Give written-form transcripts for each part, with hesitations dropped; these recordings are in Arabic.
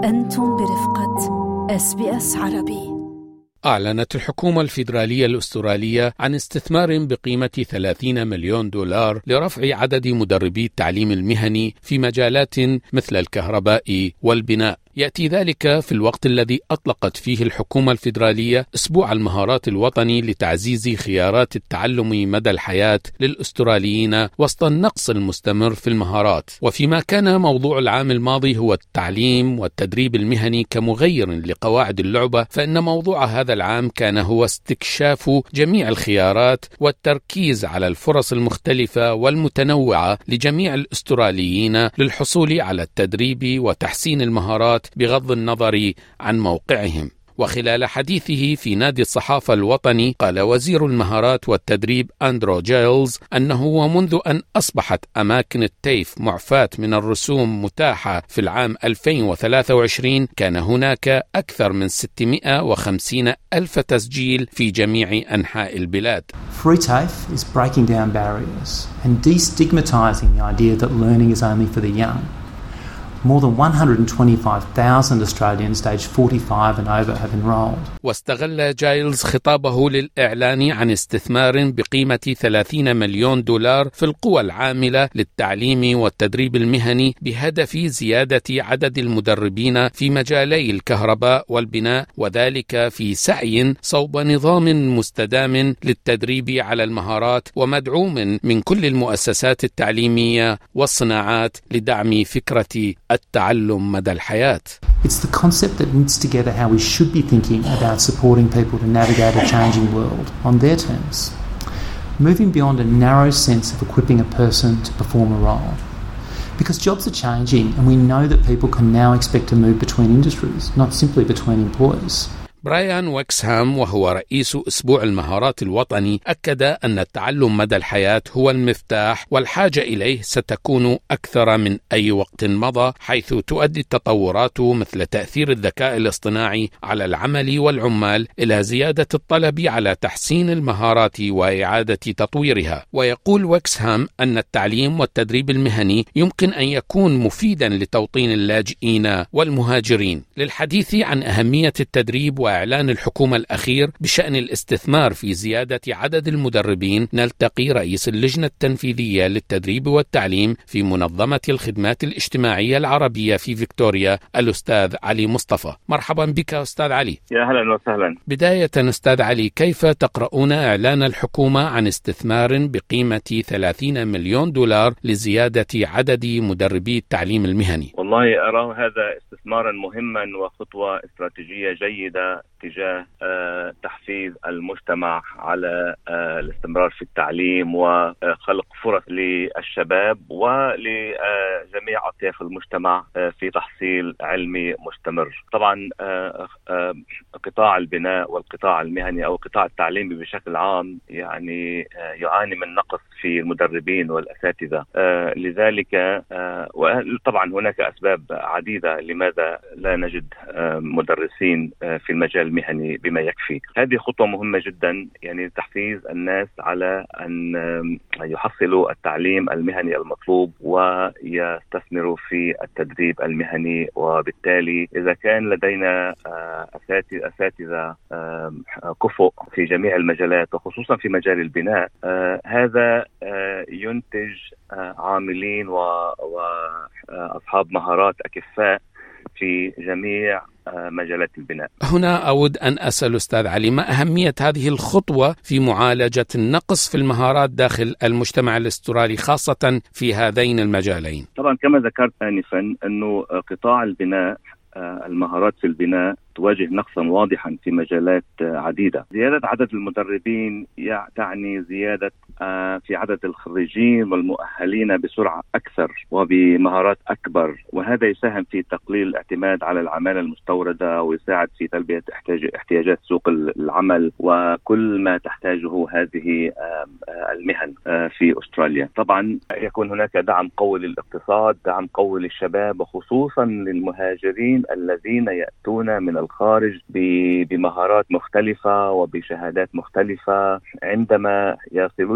أنتم برفقة SBS عربي. أعلنت الحكومة الفيدرالية الأسترالية عن استثمار بقيمة 30 مليون دولار لرفع عدد مدربي التعليم المهني في مجالات مثل الكهرباء والبناء. يأتي ذلك في الوقت الذي أطلقت فيه الحكومة الفيدرالية أسبوع المهارات الوطني لتعزيز خيارات التعلم مدى الحياة للأستراليين وسط النقص المستمر في المهارات. وفيما كان موضوع العام الماضي هو التعليم والتدريب المهني كمغير لقواعد اللعبة، فإن موضوع هذا العام كان هو استكشاف جميع الخيارات والتركيز على الفرص المختلفة والمتنوعة لجميع الأستراليين للحصول على التدريب وتحسين المهارات بغض النظر عن موقعهم. وخلال حديثه في نادي الصحافة الوطني، قال وزير المهارات والتدريب أندرو جايلز أنه ومنذ أن أصبحت أماكن التيف معفاة من الرسوم متاحة في العام 2023 كان هناك أكثر من 650 ألف تسجيل في جميع أنحاء البلاد. Free TAFE is breaking down barriers and destigmatizing the idea that learning is only for the young. More than 125,000 Australians aged 45 and over have enrolled. واستغل جايلز خطابه للإعلان عن استثمار بقيمة 30 مليون دولار في القوى العاملة للتعليم والتدريب المهني بهدف زيادة عدد المدربين في مجالي الكهرباء والبناء، وذلك في سعي صوب نظام مستدام للتدريب على المهارات ومدعوم من كل المؤسسات التعليمية والصناعات لدعم فكرة التعلم مدى الحياة. It's the concept that knits together how we should be thinking about supporting people to navigate a changing world on their terms, moving beyond a narrow sense of equipping a person to perform a role. Because jobs are changing and we know that people can now expect to move between industries, not simply between employers. برايان ويكسهام وهو رئيس أسبوع المهارات الوطني أكد أن التعلم مدى الحياة هو المفتاح، والحاجة إليه ستكون أكثر من أي وقت مضى، حيث تؤدي التطورات مثل تأثير الذكاء الاصطناعي على العمل والعمال إلى زيادة الطلب على تحسين المهارات وإعادة تطويرها. ويقول ويكسهام أن التعليم والتدريب المهني يمكن أن يكون مفيدا لتوطين اللاجئين والمهاجرين. للحديث عن أهمية التدريب وإعلان الحكومة الأخير بشأن الاستثمار في زيادة عدد المدربين، نلتقي رئيس اللجنة التنفيذية للتدريب والتعليم في منظمة الخدمات الاجتماعية العربية في فيكتوريا، الأستاذ علي مصطفى. مرحبا بك أستاذ علي. يا أهلا وسهلا. بداية أستاذ علي، كيف تقرؤون إعلان الحكومة عن استثمار بقيمة 30 مليون دولار لزيادة عدد مدربي التعليم المهني؟ والله أرى هذا استثمارا مهما وخطوة استراتيجية جيدة تجاه تحفيز المجتمع على الاستمرار في التعليم وخلق فرص للشباب ولجميع أطياف المجتمع في تحصيل علمي مستمر. طبعا قطاع البناء والقطاع المهني أو القطاع التعليمي بشكل عام يعني يعاني من نقص في المدربين والأساتذة، لذلك وطبعا هناك أسباب عديدة لماذا لا نجد مدرسين في المجال المهني بما يكفي. هذه خطوة مهمة جدا، يعني تحفيز الناس على أن يحصلوا التعليم المهني المطلوب ويستثمروا في التدريب المهني. وبالتالي إذا كان لدينا أساتذة كفؤ في جميع المجالات وخصوصا في مجال البناء، هذا ينتج عاملين وأصحاب مهارات أكفاء في جميع مجالات البناء. هنا أود أن أسأل أستاذ علي، ما أهمية هذه الخطوة في معالجة النقص في المهارات داخل المجتمع الأسترالي خاصة في هذين المجالين؟ طبعا كما ذكرت آنفا أنه قطاع البناء، المهارات في البناء تواجه نقصا واضحا في مجالات عديدة. زيادة عدد المدربين تعني زيادة في عدد الخريجين والمؤهلين بسرعة أكثر وبمهارات أكبر، وهذا يساهم في تقليل الاعتماد على العمالة المستوردة ويساعد في تلبية احتياجات سوق العمل وكل ما تحتاجه هذه المهن في أستراليا. طبعا يكون هناك دعم قوي للاقتصاد، دعم قوي للشباب وخصوصا للمهاجرين الذين يأتون من الخارج بمهارات مختلفة وبشهادات مختلفة. عندما يصلون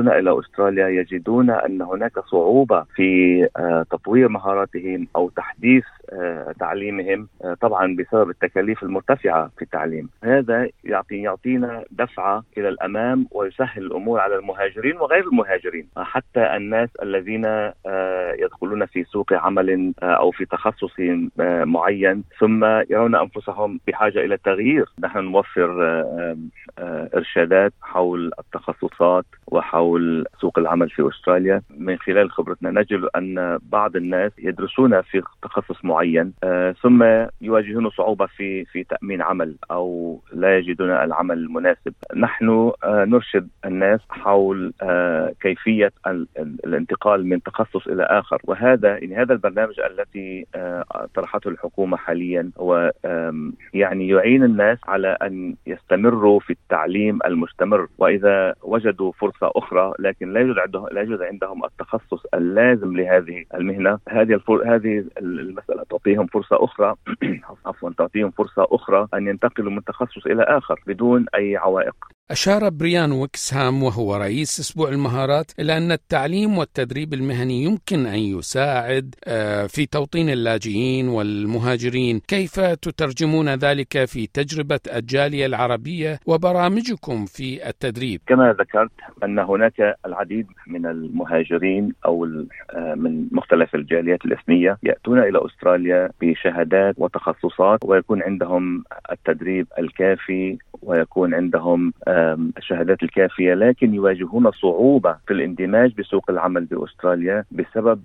يأتون إلى أستراليا يجدون أن هناك صعوبة في تطوير مهاراتهم أو تحديث تعليمهم، طبعا بسبب التكاليف المرتفعة في التعليم. هذا يعطينا دفعة إلى الأمام ويسهل الأمور على المهاجرين وغير المهاجرين، حتى الناس الذين يدخلون في سوق عمل أو في تخصص معين ثم يرون أنفسهم بحاجة إلى التغيير. نحن نوفر إرشادات حول التخصصات وحول سوق العمل في أستراليا. من خلال خبرتنا نجد أن بعض الناس يدرسون في تخصص معين ثم يواجهون صعوبة في تأمين عمل أو لا يجدون العمل المناسب. نحن نرشد الناس حول كيفية الانتقال من تخصص إلى آخر، وهذا هذا البرنامج الذي طرحته الحكومة حاليا هو يعني يعين الناس على أن يستمروا في التعليم المستمر، وإذا وجدوا فرصة أخرى لكن لا يوجد عندهم التخصص اللازم لهذه المهنة، هذه المسألة تعطيهم فرصة أخرى تعطيهم فرصة أخرى أن ينتقلوا من تخصص إلى آخر بدون أي عوائق. أشار بريان ويكسهام وهو رئيس أسبوع المهارات إلى أن التعليم والتدريب المهني يمكن أن يساعد في توطين اللاجئين والمهاجرين. كيف تترجمون ذلك في تجربة الجالية العربية وبرامجكم في التدريب؟ كما ذكرت أن هناك العديد من المهاجرين أو من مختلف الجاليات الإثنية يأتون إلى أستراليا بشهادات وتخصصات ويكون عندهم التدريب الكافي ويكون عندهم الشهادات الكافية، لكن يواجهون صعوبة في الاندماج بسوق العمل بأستراليا بسبب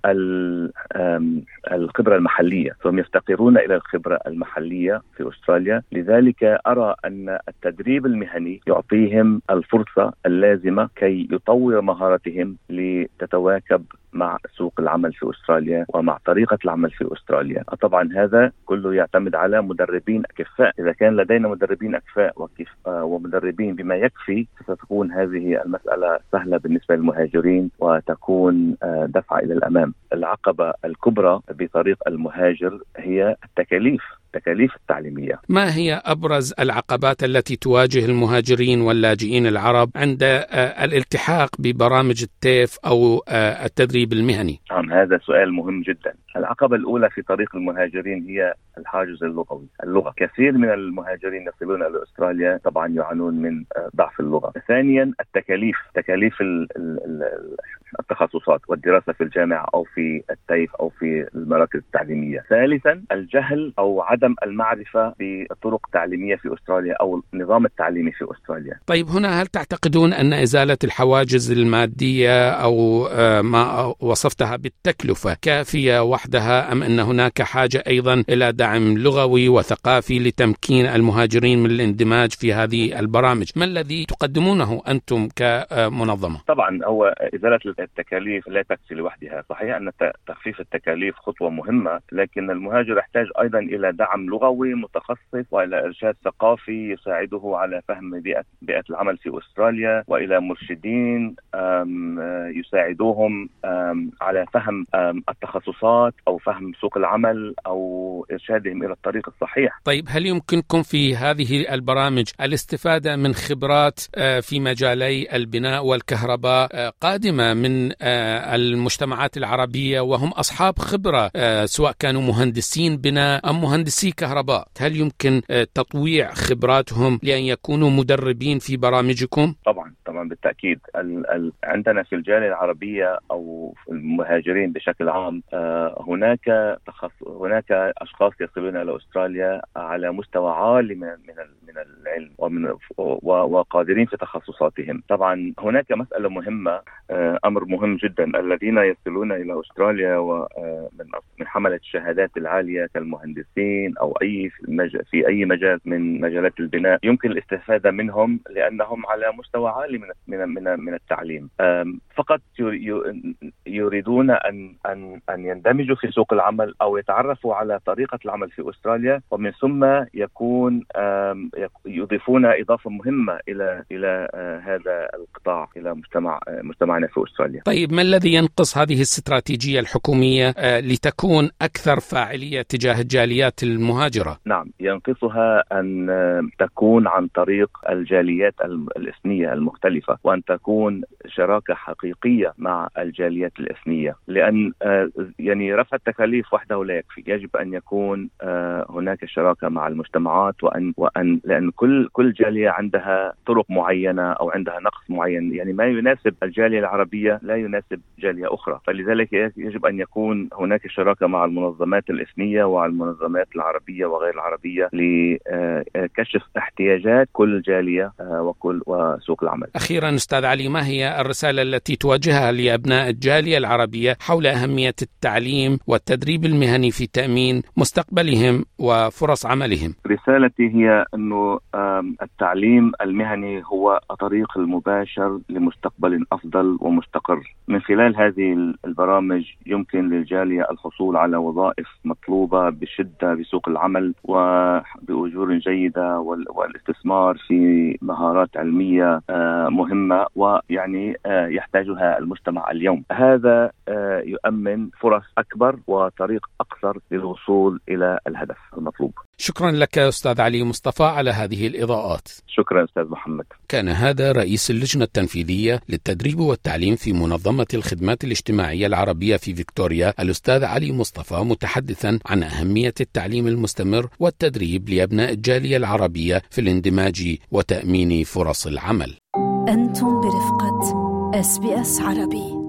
الخبرة المحلية، فهم يفتقرون إلى الخبرة المحلية في أستراليا. لذلك أرى أن التدريب المهني يعطيهم الفرصة اللازمة كي يطور مهاراتهم لتتواكب مع سوق العمل في أستراليا ومع طريقة العمل في أستراليا. طبعا هذا كله يعتمد على مدربين أكفاء. إذا كان لدينا مدربين أكفاء ومدربين بما يكفي ستكون هذه المسألة سهلة بالنسبة للمهاجرين وتكون دفعة إلى الأمام. العقبة الكبرى بطريق المهاجر هي التكاليف التعليمية. ما هي أبرز العقبات التي تواجه المهاجرين واللاجئين العرب عند الالتحاق ببرامج التيف أو التدريب المهني؟ هذا سؤال مهم جدا. العقبة الأولى في طريق المهاجرين هي الحاجز اللغوي. اللغة، كثير من المهاجرين يصلون إلى أستراليا طبعا يعانون من ضعف اللغة. ثانيا تكاليف التخصصات والدراسة في الجامعة أو في التيف أو في المراكز التعليمية. ثالثا الجهل أو عدم المعرفة بالطرق التعليمية في أستراليا أو النظام التعليمي في أستراليا. طيب، هنا هل تعتقدون أن إزالة الحواجز المادية أو ما وصفتها بالتكلفة كافية وحدها، أم أن هناك حاجة أيضا إلى دعم لغوي وثقافي لتمكين المهاجرين من الاندماج في هذه البرامج؟ ما الذي تقدمونه أنتم كمنظمة؟ طبعا هو إزالة التكاليف لا تكفي لوحدها. صحيح أن تخفيف التكاليف خطوة مهمة، لكن المهاجر يحتاج أيضا إلى دعم لغوي متخصص وإلى إرشاد ثقافي يساعده على فهم بيئة العمل في أستراليا، وإلى مرشدين يساعدوهم على فهم التخصصات أو فهم سوق العمل أو إرشادهم إلى الطريق الصحيح. طيب، هل يمكنكم في هذه البرامج الاستفادة من خبرات في مجالي البناء والكهرباء قادمة من المجتمعات العربية وهم أصحاب خبرة، سواء كانوا مهندسين بناء أم مهندسي كهرباء؟ هل يمكن تطويع خبراتهم لأن يكونوا مدربين في برامجكم؟ طبعا بالتأكيد. عندنا في الجالية العربية أو المهاجرين بشكل عام هناك أشخاص يصلون إلى أستراليا على مستوى عالي من العلم وقادرين في تخصصاتهم. طبعا هناك مسألة مهمة، أمر مهم جدا. الذين يصلون إلى أستراليا ومن حملة الشهادات العالية كالمهندسين أو في أي مجال من مجالات البناء يمكن الاستفادة منهم لأنهم على مستوى عالي من التعليم. فقط يريدون أن يندمجوا في سوق العمل أو يتعرفوا على طريقة العمل في أستراليا، ومن ثم يضيفون إضافة مهمة إلى هذا القطاع، إلى مجتمعنا في أستراليا. طيب، ما الذي ينقص هذه الاستراتيجية الحكومية لتكون أكثر فاعلية تجاه الجاليات المهاجرة؟ نعم، ينقصها أن تكون عن طريق الجاليات الإثنية المختلفة، وأن تكون شراكة حقيقية مع الجاليات الإثنية، لأن يعني رفع التكاليف وحده لا يكفي. يجب أن يكون هناك شراكة مع المجتمعات، لأن كل جالية عندها طرق معينة أو عندها نقص معين، يعني ما يناسب الجالية العربية لا يناسب جالية أخرى. فلذلك يجب أن يكون هناك شراكة مع المنظمات الإثنية ومع المنظمات العربية وغير العربية لكشف احتياجات كل جالية وسوق العمل. أخيرا أستاذ علي، ما هي الرسالة التي توجهها لأبناء الجالية العربية حول أهمية التعليم والتدريب المهني في تأمين مستقبلهم وفرص عملهم؟ رسالتي هي أنه التعليم المهني هو الطريق المباشر لمستقبل أفضل ومستقر. من خلال هذه البرامج يمكن للجالية الحصول على وظائف مطلوبة بشدة بسوق العمل وبأجور جيدة، والاستثمار في مهارات علمية مهمة ويعني يحتاجها المجتمع اليوم. هذا يؤمن فرص أكبر وطريق أقصر للوصول إلى الهدف المطلوب. شكرا لك أستاذ علي مصطفى على هذه الإضاءات. شكرا أستاذ محمد. كان هذا رئيس اللجنة التنفيذية للتدريب والتعليم في منظمة الخدمات الاجتماعية العربية في فيكتوريا، الأستاذ علي مصطفى، متحدثا عن أهمية التعليم المستمر والتدريب لأبناء الجالية العربية في الاندماج وتأمين فرص العمل. أنتم برفقة SBS عربي.